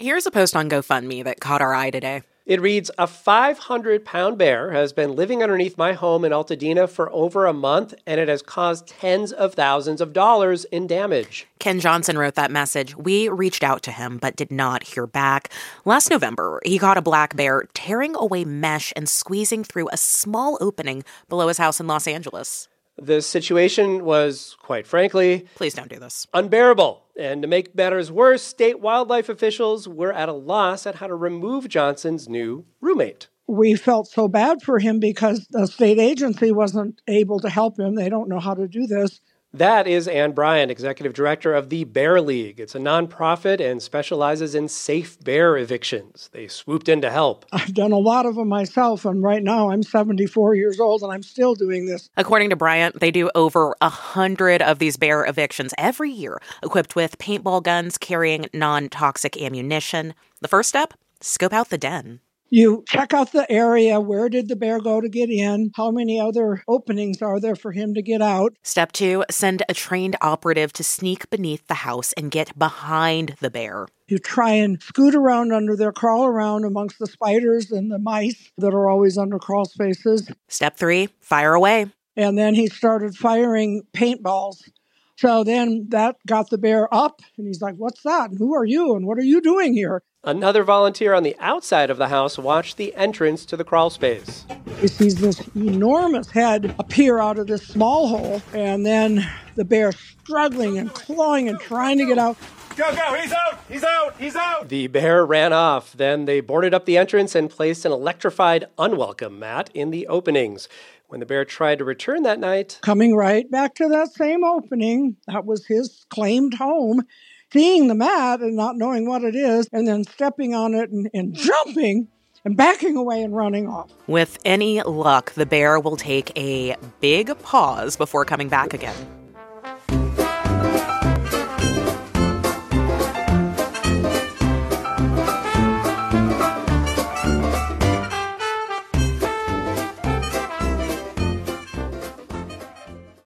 Here's a post on GoFundMe that caught our eye today. It reads, a 500-pound bear has been living underneath my home in Altadena for over a month, and it has caused tens of thousands of dollars in damage. Ken Johnson wrote that message. We reached out to him, but did not hear back. Last November, he caught a black bear tearing away mesh and squeezing through a small opening below his house in Los Angeles. The situation was, quite frankly, please don't do this, unbearable. And to make matters worse, state wildlife officials were at a loss at how to remove Johnson's new roommate. We felt so bad for him because the state agency wasn't able to help him. They don't know how to do this. That is Ann Bryant, executive director of the Bear League. It's a nonprofit and specializes in safe bear evictions. They swooped in to help. I've done a lot of them myself, and right now I'm 74 years old, and I'm still doing this. According to Bryant, they do over 100 of these bear evictions every year, equipped with paintball guns carrying non-toxic ammunition. The first step? Scope out the den. You check out the area. Where did the bear go to get in? How many other openings are there for him to get out? Step 2, send a trained operative to sneak beneath the house and get behind the bear. You try and scoot around under there, crawl around amongst the spiders and the mice that are always under crawl spaces. Step 3, fire away. And then he started firing paintballs. So then that got the bear up, and he's like, what's that? And who are you? And what are you doing here? Another volunteer on the outside of the house watched the entrance to the crawl space. He sees this enormous head appear out of this small hole, and then the bear struggling and clawing and trying to get out. Go, he's out, he's out, he's out! The bear ran off. Then they boarded up the entrance and placed an electrified unwelcome mat in the openings. When the bear tried to return that night, coming right back to that same opening, that was his claimed home, seeing the mat and not knowing what it is, and then stepping on it and jumping and backing away and running off. With any luck, the bear will take a big pause before coming back again.